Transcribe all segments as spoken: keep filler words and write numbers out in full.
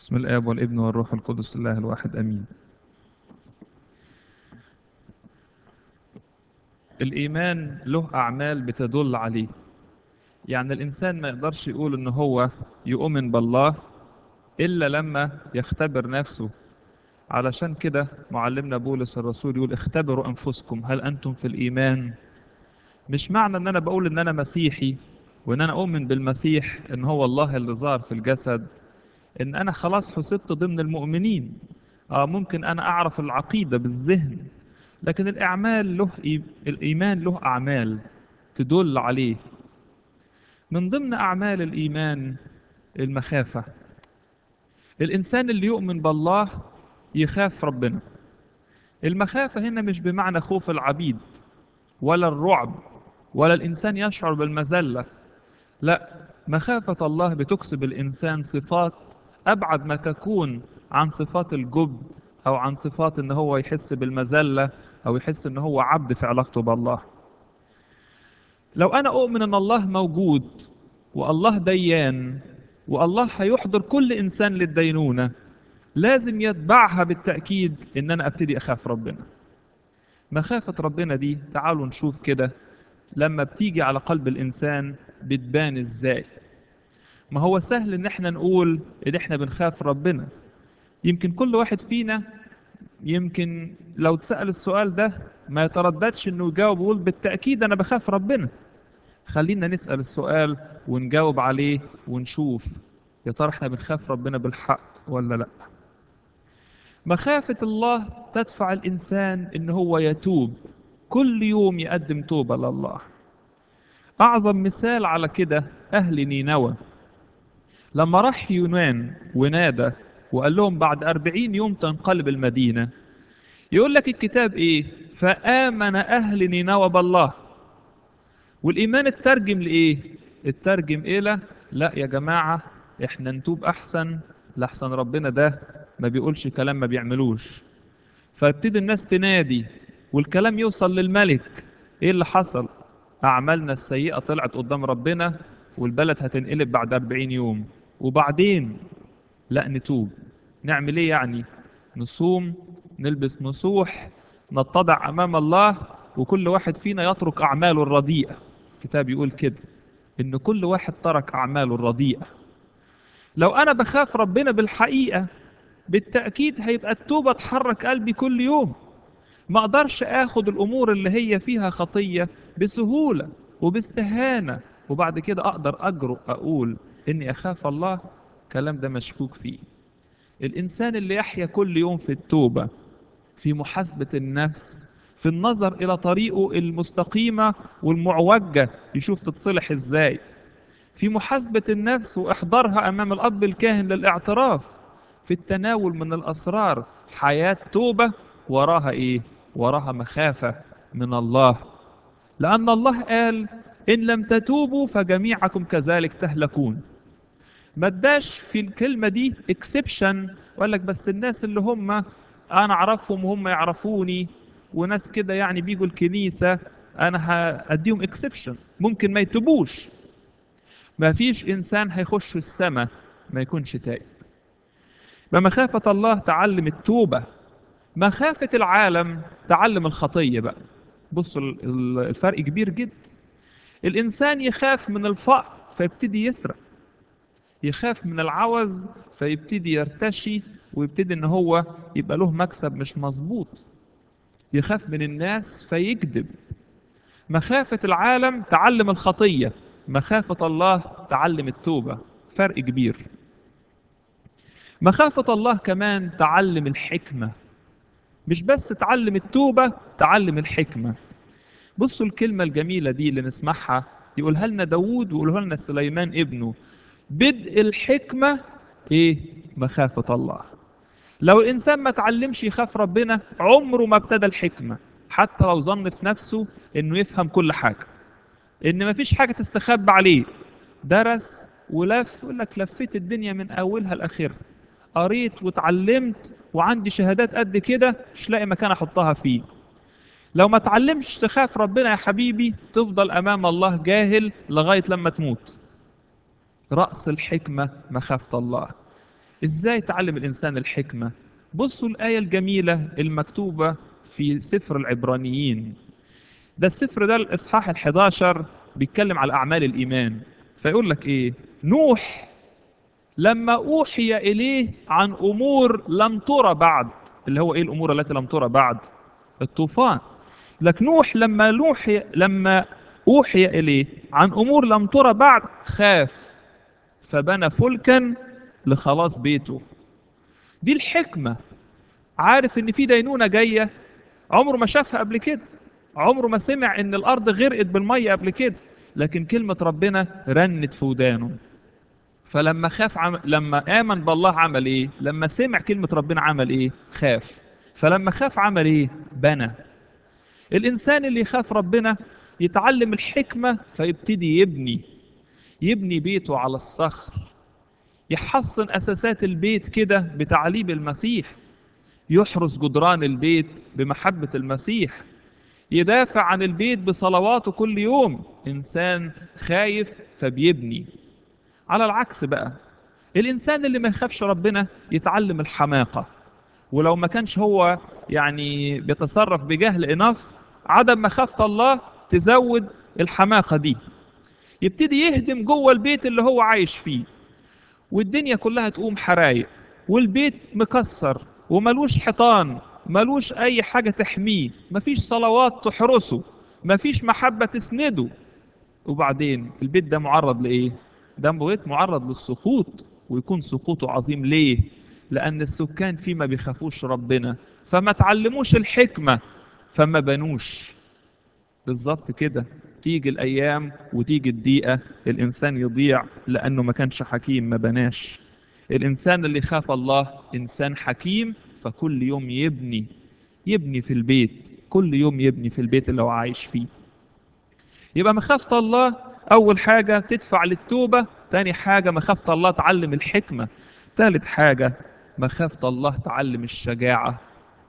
بسم الآب والابن والروح القدس الله الواحد آمين. الإيمان له أعمال بتدل عليه. يعني الإنسان ما يقدرش يقول إن هو يؤمن بالله إلا لما يختبر نفسه. علشان كده معلمنا بولس الرسول يقول اختبروا أنفسكم هل أنتم في الإيمان. مش معنى إن أنا بقول إن أنا مسيحي وإن أنا أؤمن بالمسيح إن هو الله اللي ظهر في الجسد إن أنا خلاص حسبت ضمن المؤمنين. آه ممكن أنا أعرف العقيدة بالذهن، لكن الأعمال له إي... الإيمان له أعمال تدل عليه. من ضمن أعمال الإيمان المخافة. الإنسان اللي يؤمن بالله يخاف ربنا. المخافة هنا مش بمعنى خوف العبيد ولا الرعب ولا الإنسان يشعر بالمذلة، لا، مخافة الله بتكسب الإنسان صفات أبعد ما تكون عن صفات الجبن أو عن صفات إن هو يحس بالمذلة أو يحس إن هو عبد في علاقته بالله. لو أنا أؤمن إن الله موجود والله ديان والله هيحضر كل إنسان للدينونة، لازم يتبعها بالتأكيد إن أنا أبتدي أخاف ربنا. مخافة ربنا دي تعالوا نشوف كده لما بتيجي على قلب الإنسان بتبان إزاي. ما هو سهل إن احنا نقول إن احنا بنخاف ربنا. يمكن كل واحد فينا يمكن لو اتسأل السؤال ده ما يترددش إنه يجاوب ويقول بالتأكيد أنا بخاف ربنا. خلينا نسأل السؤال ونجاوب عليه ونشوف يا ترى احنا بنخاف ربنا بالحق ولا لا. مخافة الله تدفع الإنسان إن هو يتوب، كل يوم يقدم توبة لله. أعظم مثال على كده أهل نينوى. لما راح يونان ونادى وقال لهم بعد أربعين يوم تنقلب المدينة، يقول لك الكتاب إيه؟ فآمن أهل نينوى بالله. والإيمان الترجم لإيه؟ الترجم إلى لا يا جماعة إحنا نتوب أحسن، لأحسن ربنا ده ما بيقولش كلام ما بيعملوش. فابتدي الناس تنادي والكلام يوصل للملك. إيه اللي حصل؟ أعمالنا السيئة طلعت قدام ربنا والبلد هتنقلب بعد أربعين يوم. وبعدين لا نتوب. نعمل إيه يعني؟ نصوم، نلبس مسوح، نتضع أمام الله، وكل واحد فينا يترك أعماله الرديئة. الكتاب يقول كده إن كل واحد ترك أعماله الرديئة. لو أنا بخاف ربنا بالحقيقة بالتأكيد هيبقى التوبة تحرك قلبي كل يوم. ما أقدرش آخد الأمور اللي هي فيها خطية بسهولة وباستهانة وبعد كده أقدر أجرؤ أقول إني أخاف الله. الكلام ده مشكوك فيه. الإنسان اللي يحيا كل يوم في التوبة، في محاسبة النفس، في النظر إلى طريقه المستقيمة والمعوجة يشوف تتصلح إزاي، في محاسبة النفس وإحضارها أمام الأب الكاهن للاعتراف، في التناول من الأسرار، حياة توبة وراها إيه؟ وراها مخافة من الله. لأن الله قال إن لم تتوبوا فجميعكم كذلك تهلكون. ما اداش في الكلمة دي اكسبشن وقال لك بس الناس اللي هم أنا أعرفهم وهم يعرفوني وناس كده يعني بيجوا الكنيسة أنا هأديهم اكسبشن ممكن ما يتوبوش. ما فيش إنسان هيخش السماء ما يكونش تائب. بمخافة الله تعلم التوبة. مخافة العالم تعلم الخطية بقى. بصوا ال- ال- الفرق كبير جدا. الإنسان يخاف من الفقر فيبتدي يسرق، يخاف من العوز فيبتدي يرتشي ويبتدي ان هو يبقى له مكسب مش مظبوط، يخاف من الناس فيكذب. مخافة العالم تعلم الخطية، مخافة الله تعلم التوبة. فرق كبير. مخافة الله كمان تعلم الحكمة، مش بس تعلم التوبة، تعلم الحكمة. بصوا الكلمة الجميلة دي اللي نسمعها يقولها لنا داوود ويقولها لنا سليمان ابنه. بدء الحكمة ايه؟ مخافة الله. لو الإنسان ما تعلمش يخاف ربنا عمره ما ابتدى الحكمة، حتى لو ظن في نفسه إنه يفهم كل حاجة، إن ما فيش حاجة تستخبى عليه. درس ولف، يقول لك لفيت الدنيا من أولها لآخرها، قريت واتعلمت وعندي شهادات قد كده مش لاقي مكان أحطها فيه. لو ما تعلمش تخاف ربنا يا حبيبي تفضل أمام الله جاهل لغاية لما تموت. رأس الحكمة مخافة الله. ازاي تعلم الانسان الحكمة؟ بصوا الآية الجميلة المكتوبة في سفر العبرانيين. ده السفر ده الإصحاح الحداشر بيتكلم على أعمال الإيمان. فيقول لك إيه؟ نوح لما أوحي إليه عن أمور لم ترى بعد. اللي هو إيه الأمور التي لم ترى بعد؟ الطوفان. لك نوح لما لوحي لما أوحي إليه عن أمور لم ترى بعد خاف، فبنى فلكا لخلاص بيته. دي الحكمة. عارف إن في دينونة جاية، عمره ما شافها قبل كده، عمره ما سمع إن الأرض غرقت بالمية قبل كده، لكن كلمة ربنا رنت في ودانه. فلما خاف عم... لما آمن بالله عمل إيه؟ لما سمع كلمة ربنا عمل إيه؟ خاف. فلما خاف عمل إيه؟ بنى. الإنسان اللي يخاف ربنا يتعلم الحكمة فيبتدي يبني، يبني بيته على الصخر، يحصن أساسات البيت كده بتعليم المسيح، يحرس جدران البيت بمحبة المسيح، يدافع عن البيت بصلواته كل يوم. إنسان خايف فبيبني. على العكس بقى، الإنسان اللي ما يخافش ربنا يتعلم الحماقة، ولو ما كانش هو يعني بيتصرف بجهل اناف، عدم مخافة الله تزود الحماقة دي. يبتدي يهدم جوه البيت اللي هو عايش فيه، والدنيا كلها تقوم حرايق، والبيت مكسر وملوش حيطان، ملوش اي حاجة تحميه، مفيش صلوات تحرسه، مفيش محبة تسنده. وبعدين البيت ده معرض لإيه؟ ده بيت معرض للسقوط، ويكون سقوطه عظيم. ليه؟ لأن السكان فيه ما بيخافوش ربنا، فما تعلموش الحكمة، فما بنوش. بالظبط كده. تيجي الأيام وتيجي الدقيقة الإنسان يضيع لأنه ما كانش حكيم، ما بناش. الإنسان اللي خاف الله إنسان حكيم، فكل يوم يبني، يبني في البيت، كل يوم يبني في البيت اللي هو عايش فيه. يبقى مخافة الله أول حاجة تدفع للتوبة، تاني حاجة مخافة الله تعلم الحكمة، تالت حاجة مخافة الله تعلم الشجاعة.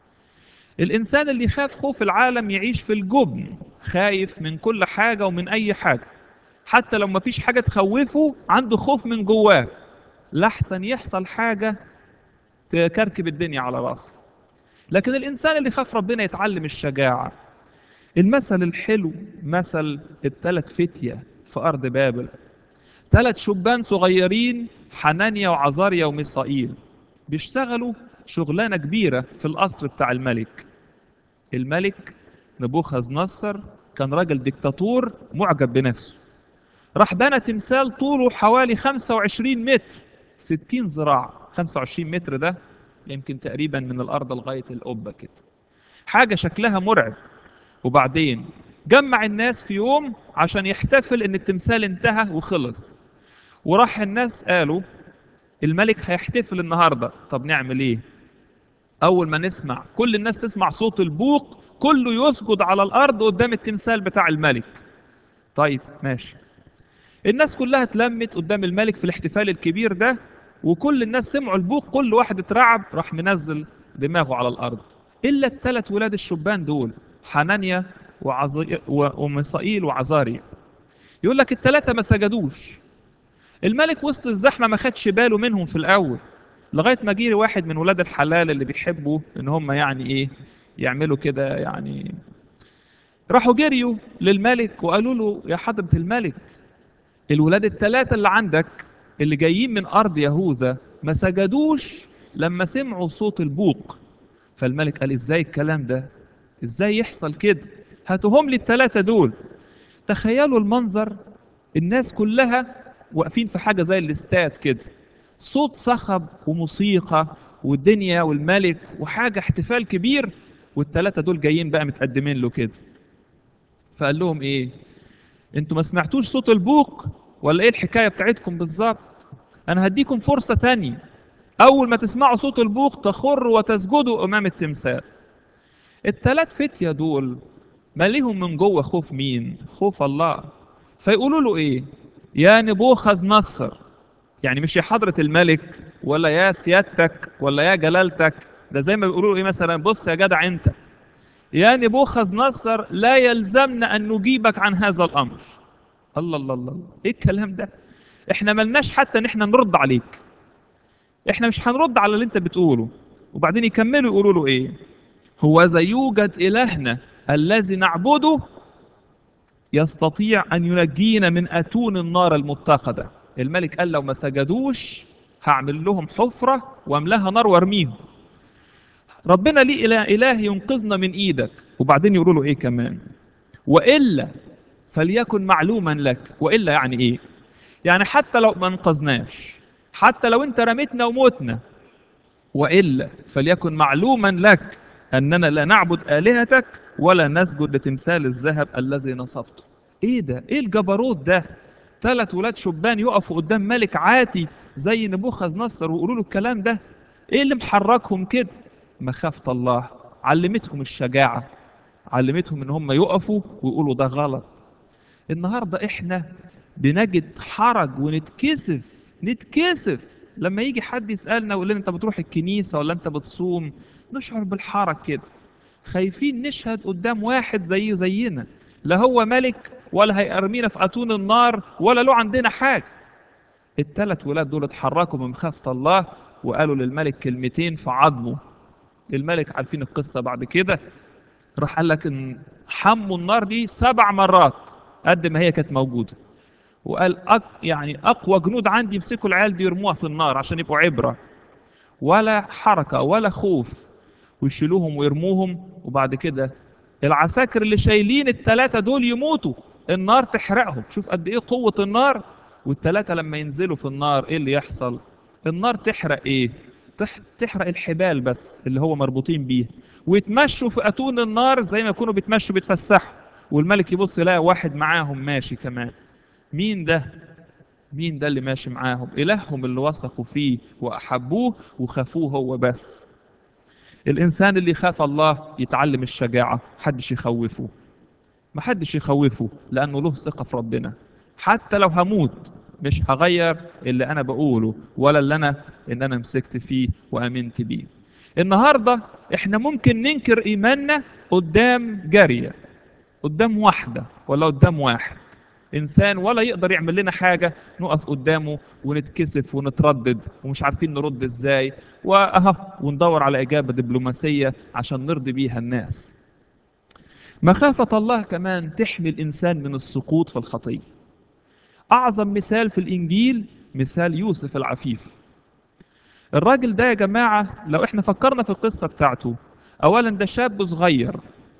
الإنسان اللي يخاف خوف العالم يعيش في الجبن، خايف من كل حاجة ومن أي حاجة، حتى لو ما فيش حاجة تخوفه عنده خوف من جواه، لحسن يحصل حاجة تكركب الدنيا على راسه. لكن الإنسان اللي يخاف ربنا يتعلم الشجاعة. المثل الحلو مثل الثلاث فتية في أرض بابل، ثلاث شبان صغيرين، حنانيا وعزاريا وميسائيل، بيشتغلوا شغلانة كبيرة في القصر بتاع الملك. الملك نبوخذ نصر كان راجل ديكتاتور معجب بنفسه، راح بنى تمثال طوله حوالي خمسة وعشرين متر، ستين ذراع. خمسة وعشرين متر ده يمكن تقريبا من الأرض لغاية القبة كده، حاجة شكلها مرعب. وبعدين جمع الناس في يوم عشان يحتفل ان التمثال انتهى وخلص. وراح الناس قالوا الملك هيحتفل النهارده، طب نعمل ايه؟ اول ما نسمع كل الناس تسمع صوت البوق كله يسجد على الارض قدام التمثال بتاع الملك. طيب ماشي. الناس كلها اتلمت قدام الملك في الاحتفال الكبير ده، وكل الناس سمعوا البوق، كل واحد اترعب راح منزل دماغه على الارض، الا الثلاث ولاد الشبان دول، حنانيا وعزي... و- وميسائيل وعزاريا. يقول لك الثلاثه ما سجدوش. الملك وسط الزحمه ما خدش باله منهم في الاول، لغايه ما جه واحد من ولاد الحلال اللي بيحبوا ان هم يعني ايه، يعملوا كده يعني. راحوا جريوا للملك وقالوا له يا حضره الملك، الولاد الثلاثة اللي عندك اللي جايين من أرض يهوذا ما سجدوش لما سمعوا صوت البوق. فالملك قال إزاي الكلام ده؟ إزاي يحصل كده؟ هاتهم لي الثلاثة دول. تخيلوا المنظر، الناس كلها واقفين في حاجة زي الاستاد كده، صوت صخب وموسيقى والدنيا والملك وحاجة احتفال كبير، والثلاثة دول جايين بقى متقدمين له كده. فقال لهم إيه؟ انتوا ما سمعتوش صوت البوق ولا ايه الحكاية بتاعتكم بالظبط؟ انا هديكم فرصة تانية، اول ما تسمعوا صوت البوق تخروا وتسجدوا امام التمثال. التلات فتية دول ماليهم من جوه خوف مين؟ خوف الله. فيقولوا له ايه؟ يا نبوخذ نصر، يعني مش يا حضرة الملك ولا يا سيادتك ولا يا جلالتك، ده زي ما بيقولوا له ايه مثلا، بص يا جدع انت، يا نبوخذ نصر لا يلزمنا ان نجيبك عن هذا الامر. الله الله الله الله. ايه الكلام ده؟ احنا ملناش حتى ان احنا نرد عليك، احنا مش هنرد على اللي انت بتقوله. وبعدين يكملوا يقولوا له ايه؟ هو ذا يوجد إلهنا الذي نعبده يستطيع أن ينجينا من أتون النار المتقدة. الملك قال لو ما سجدوش هعمل لهم حفرة واملاها نار وارميهم. ربنا ليه إله, إله ينقذنا من إيدك. وبعدين يقولوا له إيه كمان؟ وإلا فليكن معلوما لك. وإلا يعني إيه؟ يعني حتى لو ما انقذناش، حتى لو أنت رميتنا وموتنا، وإلا فليكن معلوما لك أننا لا نعبد آلهتك ولا نسجد لتمثال الذهب الذي نصبته. إيه ده؟ إيه الجبروت ده؟ ثلاث ولاد شبان يقفوا قدام ملك عاتي زي نبوخذ نصر ويقولوا له الكلام ده؟ إيه اللي محركهم كده؟ مخافة الله علمتهم الشجاعة، علمتهم إن هم يقفوا ويقولوا ده غلط. النهارده احنا بنجد حرج ونتكسف، نتكسف لما يجي حد يسألنا ويقول لنا انت بتروح الكنيسة ولا انت بتصوم. نشعر بالحرج كده، خايفين نشهد قدام واحد زيه زينا، لا هو ملك ولا هيرمينا في أتون النار ولا له عندنا حاجة. الثلاث ولاد دول اتحركوا من مخافة الله وقالوا للملك كلمتين في عظمه. الملك عارفين القصة بعد كده، راح قال لك ان حموا النار دي سبع مرات قد ما هي كانت موجوده. وقال أق... يعني اقوى جنود عندي يمسكوا العيال دي يرموها في النار عشان يبقوا عبره. ولا حركه ولا خوف، ويشيلوهم ويرموهم. وبعد كده العساكر اللي شايلين الثلاثه دول يموتوا، النار تحرقهم. شوف قد ايه قوه النار. والثلاثه لما ينزلوا في النار ايه اللي يحصل؟ النار تحرق ايه؟ تح... تحرق الحبال بس اللي هو مربوطين بيه، ويتمشوا في اتون النار زي ما يكونوا بيتمشوا بيتفسحوا. والملك يبص يلاقي واحد معاهم ماشي كمان. مين ده؟ مين ده اللي ماشي معاهم؟ إلههم اللي وثقوا فيه وأحبوه وخافوه هو بس. الإنسان اللي يخاف الله يتعلم الشجاعة، محدش يخوفه، محدش يخوفه لأنه له ثقة في ربنا. حتى لو هموت مش هغير اللي أنا بقوله ولا اللي أنا إن أنا مسكت فيه وأمنت بيه. النهاردة إحنا ممكن ننكر إيماننا قدام جارية، قدام واحدة ولا قدام واحد إنسان ولا يقدر يعمل لنا حاجة، نقف قدامه ونتكسف ونتردد ومش عارفين نرد إزاي، وأها وندور على إجابة دبلوماسية عشان نرضي بيها الناس. مخافة الله كمان تحمي الإنسان من السقوط في الخطية. أعظم مثال في الإنجيل مثال يوسف العفيف. الراجل ده يا جماعة لو إحنا فكرنا في القصة بتاعته، أولا ده شاب صغير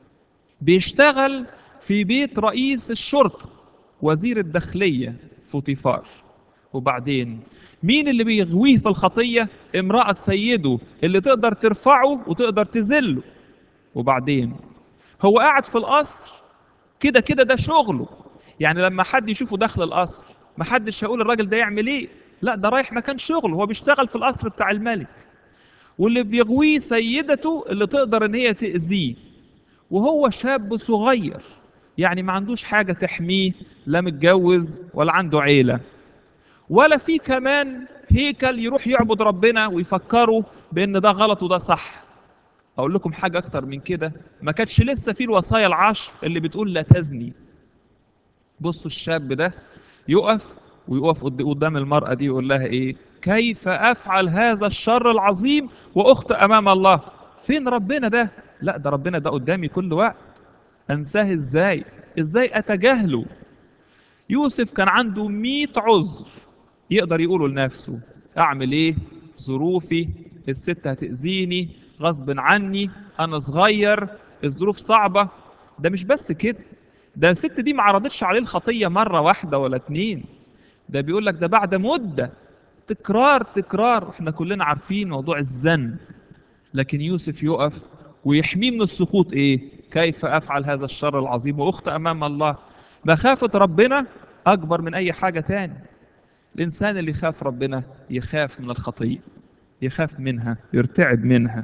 بيشتغل في بيت رئيس الشرطة وزير الداخلية فوتيفار. وبعدين مين اللي بيغويه في الخطية؟ امرأة سيده اللي تقدر ترفعه وتقدر تذله. وبعدين هو قاعد في القصر كده كده ده شغله. يعني لما حد يشوفه داخل القصر ما حدش هيقول الراجل ده يعمل ايه، لا ده رايح مكان شغله، هو بيشتغل في القصر بتاع الملك. واللي بيغويه سيدته اللي تقدر ان هي تأذيه. وهو شاب صغير يعني ما عندوش حاجة تحميه، لا متجوز ولا عنده عيلة ولا في كمان هيكل يروح يعبد ربنا ويفكروا بان ده غلط وده صح. اقول لكم حاجة اكتر من كده، ما كانتش لسه في الوصايا العشر اللي بتقول لا تزني. بصوا الشاب ده يقف ويقف قد- قدام المرأة دي ويقول لها ايه؟ كيف افعل هذا الشر العظيم واخطئ امام الله؟ فين ربنا ده؟ لا ده ربنا ده قدامي كل وقت، انساه ازاي؟ ازاي اتجاهله؟ يوسف كان عنده مئة عذر يقدر يقوله لنفسه. اعمل ايه؟ ظروفي، الست هتأذيني غصب عني، انا صغير، الظروف صعبة. ده مش بس كده، ده الست دي ما عرضتش عليه الخطية مرة واحدة ولا اتنين، ده بيقول لك ده بعد مدة، تكرار تكرار. احنا كلنا عارفين موضوع الزن، لكن يوسف يقف ويحميه من السقوط. ايه؟ كيف افعل هذا الشر العظيم واخطئ امام الله؟ مخافة ربنا اكبر من اي حاجة تاني. الانسان اللي يخاف ربنا يخاف من الخطية، يخاف منها، يرتعب منها.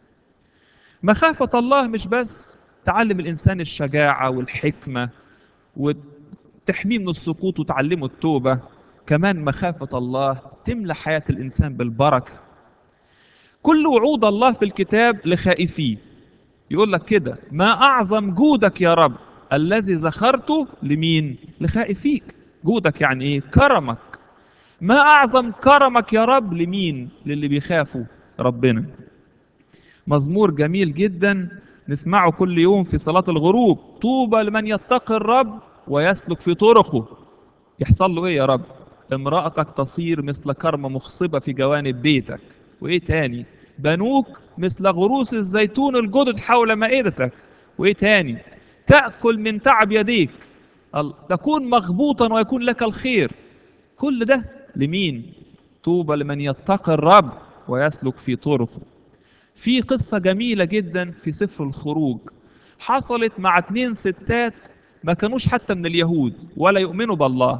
مخافة الله مش بس تعلم الانسان الشجاعة والحكمة وتحميه من السقوط وتعلمه التوبة، كمان مخافة الله تملى حياة الانسان بالبركة. كل وعود الله في الكتاب لخائفيه. يقول لك كده ما أعظم جودك يا رب الذي ذخرته لمين؟ لخائفيك. جودك يعني إيه؟ كرمك. ما أعظم كرمك يا رب لمين؟ للي بيخافوا ربنا. مزمور جميل جدا نسمعه كل يوم في صلاة الغروب: طوبى لمن يتقي الرب ويسلك في طرقه. يحصل له ايه يا رب؟ امرأتك تصير مثل كرمة مخصبة في جوانب بيتك. وايه تاني؟ بنوك مثل غروس الزيتون الجدد حول مائدتك. وايه تاني؟ تأكل من تعب يديك. ال- تكون مغبوطا ويكون لك الخير. كل ده لمين؟ طوبى لمن يتقي الرب ويسلك في طرقه. في قصة جميلة جدا في سفر الخروج، حصلت مع اتنين ستات ما كانوش حتى من اليهود ولا يؤمنوا بالله.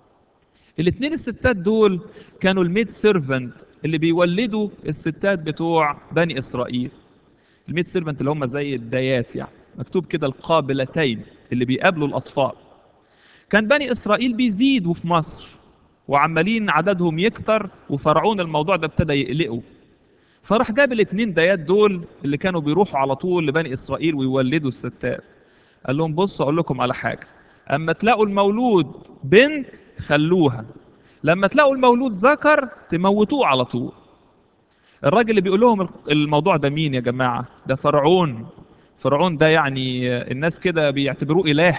الاتنين الستات دول كانوا الميد سيرفنت اللي بيولدوا الستات بتوع بني إسرائيل. الميد سيرفنت اللي هم زي الدايات يعني، مكتوب كده القابلتين اللي بيقابلوا الأطفال. كان بني إسرائيل بيزيدوا في مصر وعمالين عددهم يكتر، وفرعون الموضوع ده ابتدى يقلقه. فراح جاب الاتنين ديات دول اللي كانوا بيروحوا على طول لبني اسرائيل ويولدوا الستات. قال لهم بصوا اقول لكم على حاجه: اما تلاقوا المولود بنت خلوها، لما تلاقوا المولود ذكر تموتوه على طول. الراجل اللي بيقول لهم الموضوع ده مين يا جماعه؟ ده فرعون. فرعون ده يعني الناس كده بيعتبروه اله،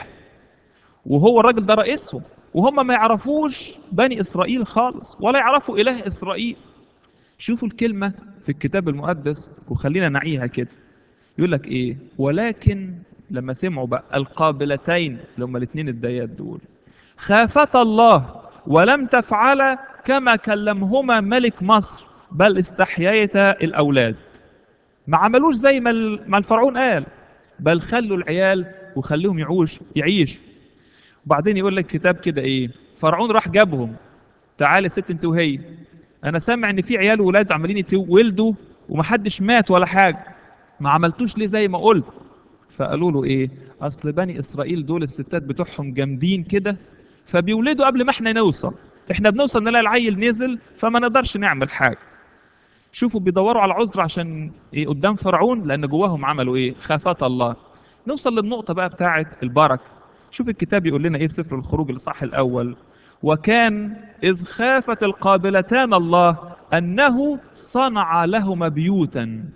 وهو الراجل ده رئيسهم، وهم ما يعرفوش بني اسرائيل خالص ولا يعرفوا اله اسرائيل. شوفوا الكلمة في الكتاب المقدس وخلينا نعيها كده. يقول لك ايه؟ ولكن لما سمعوا بقى القابلتين اللي هم الاثنين الديات دول خافتا الله ولم تفعلا كما كلمهما ملك مصر، بل استحييتا الاولاد. ما عملوش زي ما ال- ما الفرعون قال، بل خلوا العيال وخليهم يعوش يعيش. وبعدين يقول لك الكتاب كده ايه؟ فرعون راح جابهم: تعالي ست انت وهي، انا سامع ان في عيال وولاد عمالين يتولدوا ومحدش مات ولا حاجه، ما عملتوش ليه زي ما قلت؟ فقالوا له ايه؟ اصل بني اسرائيل دول الستات بتوعهم جامدين كده، فبيولدوا قبل ما احنا نوصل. احنا بنوصل نلاقي العيل نزل فما نقدرش نعمل حاجه. شوفوا بيدوروا على عذر عشان إيه قدام فرعون؟ لان جواهم عملوا ايه؟ خافت الله. نوصل للنقطه بقى بتاعه البركه. شوف الكتاب يقول لنا ايه في سفر الخروج الاصحاح الاول: وكان اذ خافت القابلتان الله انه صنع لهما بيوتا.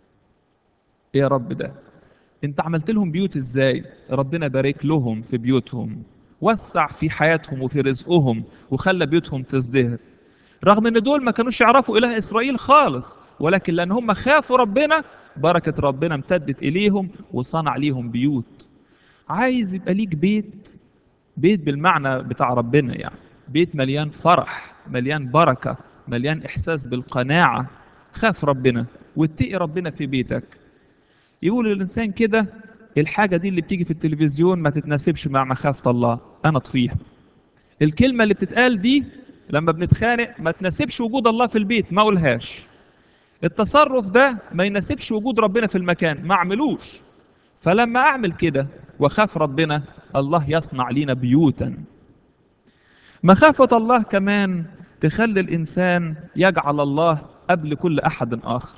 ايه يا رب ده؟ انت عملت لهم بيوت ازاي؟ ربنا بارك لهم في بيوتهم، وسع في حياتهم وفي رزقهم، وخلى بيوتهم تزدهر. رغم ان دول ما كانوش يعرفوا اله اسرائيل خالص، ولكن لان هم خافوا ربنا بركة ربنا امتدت اليهم وصنع ليهم بيوت. عايز يبقى ليك بيت؟ بيت بالمعنى بتاع ربنا يعني، بيت مليان فرح، مليان بركة، مليان احساس بالقناعة. خاف ربنا واتقي ربنا في بيتك. يقول الانسان كده: الحاجة دي اللي بتيجي في التلفزيون ما تتناسبش مع مخافة الله، انا اطفيها. الكلمة اللي بتتقال دي لما بنتخانق ما تناسبش وجود الله في البيت، ما اقولهاش. التصرف ده ما يناسبش وجود ربنا في المكان، ما اعملوش. فلما اعمل كده واخاف ربنا، الله يصنع لينا بيوتا. مخافة الله كمان تخلي الانسان يجعل الله قبل كل احد اخر.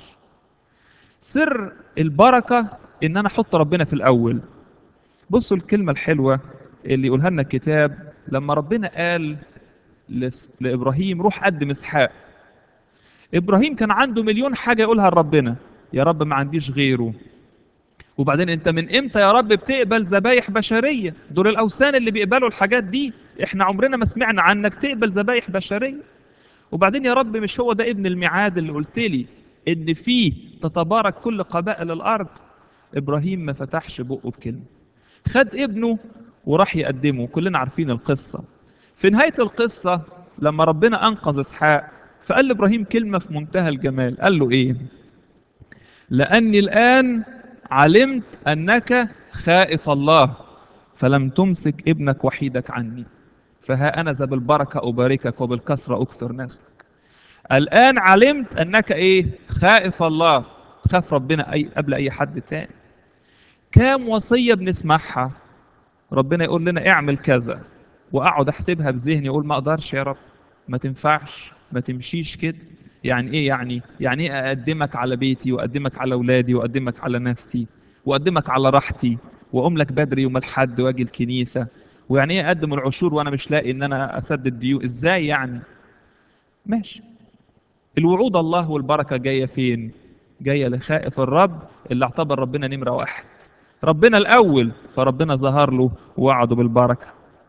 سر البركة ان انا احط ربنا في الاول. بصوا الكلمة الحلوة اللي يقولها لنا الكتاب لما ربنا قال لس- لابراهيم: روح قدم اسحاق. ابراهيم كان عنده مليون حاجه يقولها لربنا: يا رب ما عنديش غيره. وبعدين انت من امتى يا رب بتقبل ذبايح بشريه؟ دول الاوثان اللي بيقبلوا الحاجات دي، احنا عمرنا ما سمعنا عنك تقبل ذبايح بشريه. وبعدين يا رب مش هو ده ابن الميعاد اللي قلت لي ان فيه تتبارك كل قبائل الارض؟ ابراهيم ما فتحش بقه بكلمه، خد ابنه وراح يقدمه. كلنا عارفين القصه. في نهايه القصه لما ربنا انقذ اسحاق فقال لابراهيم كلمه في منتهى الجمال. قال له ايه؟ لاني الان علمت انك خائف الله فلم تمسك ابنك وحيدك عني، فها انا ذا بالبركه اباركك وبالكثره اكثر نسلك. الان علمت انك ايه؟ خائف الله. خاف ربنا اي قبل اي حد تاني. كام وصيه بنسمعها ربنا يقول لنا اعمل كذا، واقعد احسبها بذهني اقول ما اقدرش يا رب، ما تنفعش، ما تمشيش كده. يعني ايه يعني؟ يعني ايه اقدمك على بيتي واقدمك على اولادي واقدمك على نفسي واقدمك على راحتي، واقوم لك بدري يوم الاحد واجي الكنيسه؟ ويعني ايه اقدم العشور وانا مش لاقي ان انا اسدد ديون؟ ازاي يعني؟ ماشي. الوعود الله والبركة جاية فين؟ جاية لخائف الرب اللي اعتبر ربنا نمرة واحد، ربنا الأول، فربنا ظهر له ووعده بالبركة.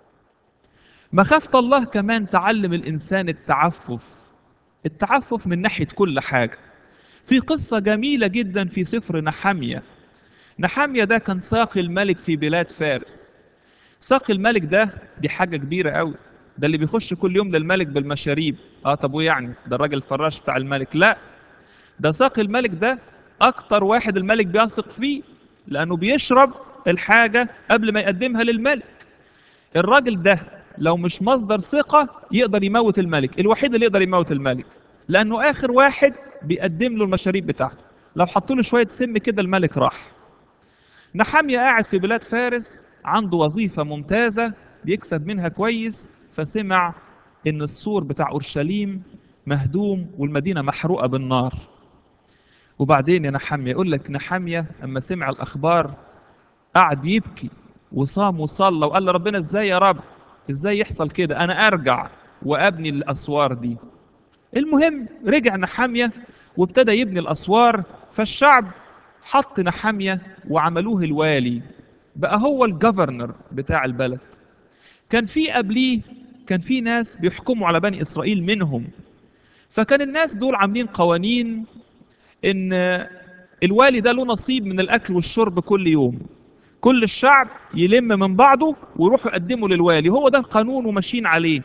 مخافة الله كمان تعلم الإنسان التعفف، التعفف من ناحية كل حاجة. في قصة جميلة جدا في سفر نحمية. نحمية ده كان ساقي الملك في بلاد فارس. ساقي الملك ده دي حاجة كبيرة قوي، ده اللي بيخش كل يوم للملك بالمشاريب. اه طب وإيه يعني، ده الراجل الفراش بتاع الملك؟ لا، ده ساقي الملك ده اكتر واحد الملك بيثق فيه، لانه بيشرب الحاجة قبل ما يقدمها للملك. الراجل ده لو مش مصدر ثقة يقدر يموت الملك، الوحيد اللي يقدر يموت الملك، لانه اخر واحد بيقدم له المشاريب بتاعته. لو حطوا له شوية سم كده الملك راح. نحمية قاعد في بلاد فارس، عنده وظيفة ممتازة بيكسب منها كويس، فسمع ان السور بتاع اورشليم مهدوم والمدينة محروقة بالنار. وبعدين يا نحمية، يقول لك نحمية اما سمع الاخبار قعد يبكي وصام وصلى وقال لربنا ازاي يا رب، ازاي يحصل كده، انا ارجع وابني الاسوار دي. المهم رجع نحمية وابتدى يبني الاسوار، فالشعب حط نحمية وعملوه الوالي، بقى هو الجفرنر بتاع البلد. كان في قبليه كان في ناس بيحكموا على بني اسرائيل منهم، فكان الناس دول عاملين قوانين ان الوالي ده له نصيب من الاكل والشرب كل يوم، كل الشعب يلم من بعضه ويروحوا يقدموا للوالي، هو ده القانون وماشيين عليه.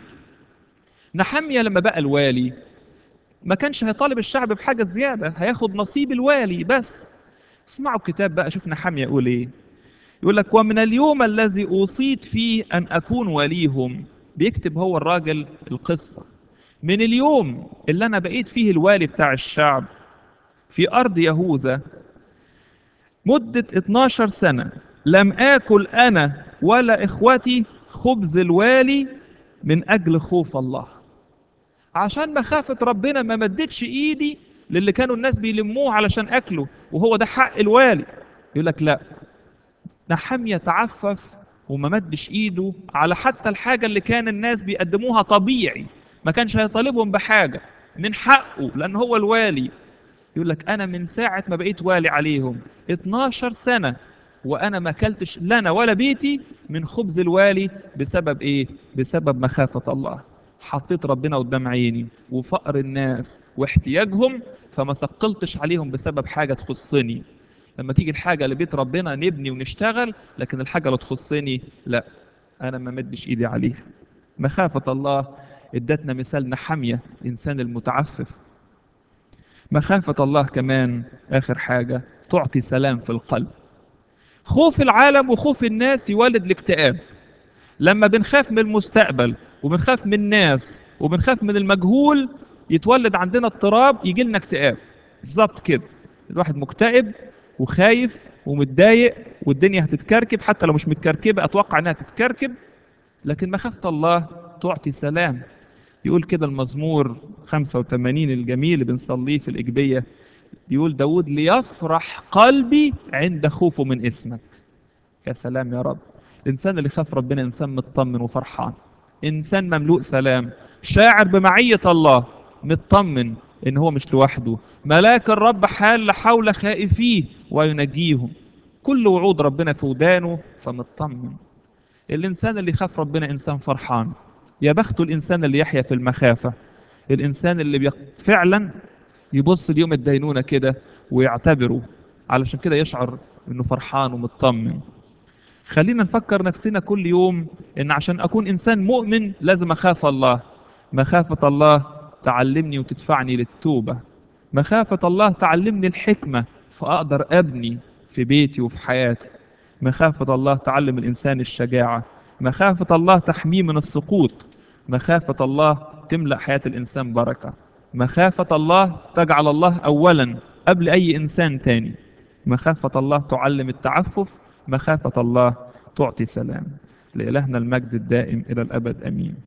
نحمية لما بقى الوالي ما كانش هيطالب الشعب بحاجة زيادة، هياخد نصيب الوالي بس. اسمعوا الكتاب بقى، شوف نحمية يقول ايه. يقول لك ومن اليوم الذي أوصيت فيه أن أكون وليهم، بيكتب هو الراجل القصة، من اليوم اللي أنا بقيت فيه الوالي بتاع الشعب في أرض يهوذا مدة اتناشر سنة، لم آكل أنا ولا إخوتي خبز الوالي من أجل خوف الله. عشان مخافة ربنا ما مدتش إيدي للي كانوا الناس بيلموه علشان أكله، وهو ده حق الوالي. يقول لك لا، نحمية تعفف وما مدش إيده على حتى الحاجة اللي كان الناس بيقدموها طبيعي، ما كانش هيطالبهم بحاجة من حقه لأن هو الوالي. يقول لك انا من ساعه ما بقيت والي عليهم اتناشر سنه وانا ما اكلتش لنا ولا بيتي من خبز الوالي. بسبب ايه؟ بسبب مخافه الله. حطيت ربنا قدام عيني وفقر الناس واحتياجهم، فما ثقلتش عليهم بسبب حاجه تخصني. لما تيجي الحاجه لبيت ربنا نبني ونشتغل، لكن الحاجه اللي تخصني لا، انا ما مدش ايدي عليها. مخافه الله ادتنا مثال نحمية الانسان المتعفف. مخافة الله كمان آخر حاجة تعطي سلام في القلب. خوف العالم وخوف الناس يولد الاكتئاب. لما بنخاف من المستقبل وبنخاف من الناس وبنخاف من المجهول يتولد عندنا اضطراب، يجي لنا اكتئاب. بالظبط كده، الواحد مكتئب وخايف ومتضايق والدنيا هتتكركب، حتى لو مش متكركبة أتوقع إنها تتكركب. لكن مخافة الله تعطي سلام. يقول كده المزمور خمسة وثمانين الجميل اللي بنصليه في الإجبية، يقول داود ليفرح قلبي عند خوفه من اسمك. يا سلام يا رب، الإنسان اللي خاف ربنا إنسان مطمن وفرحان، إنسان مملوء سلام، شاعر بمعية الله، مطمن إن هو مش لوحده، ملاك الرب حال حول خائفيه وينجيهم، كل وعود ربنا في ودانه فمطمن. الإنسان اللي يخاف ربنا إنسان فرحان. يا بخته الإنسان اللي يحيا في المخافة، الإنسان اللي بيق... فعلا يبص ليوم الدينونة كده ويعتبره، علشان كده يشعر إنه فرحان ومطمن. خلينا نفكر نفسنا كل يوم إن عشان أكون إنسان مؤمن لازم أخاف الله. مخافة الله تعلمني وتدفعني للتوبة. مخافة الله تعلمني الحكمة فأقدر أبني في بيتي وفي حياتي. مخافة الله تعلم الإنسان الشجاعة. مخافة الله تحميه من السقوط. مخافة الله تملأ حياة الإنسان بركة. مخافة الله تجعل الله أولا قبل أي إنسان تاني. مخافة الله تعلم التعفف. مخافة الله تعطي سلام. لإلهنا المجد الدائم إلى الأبد، أمين.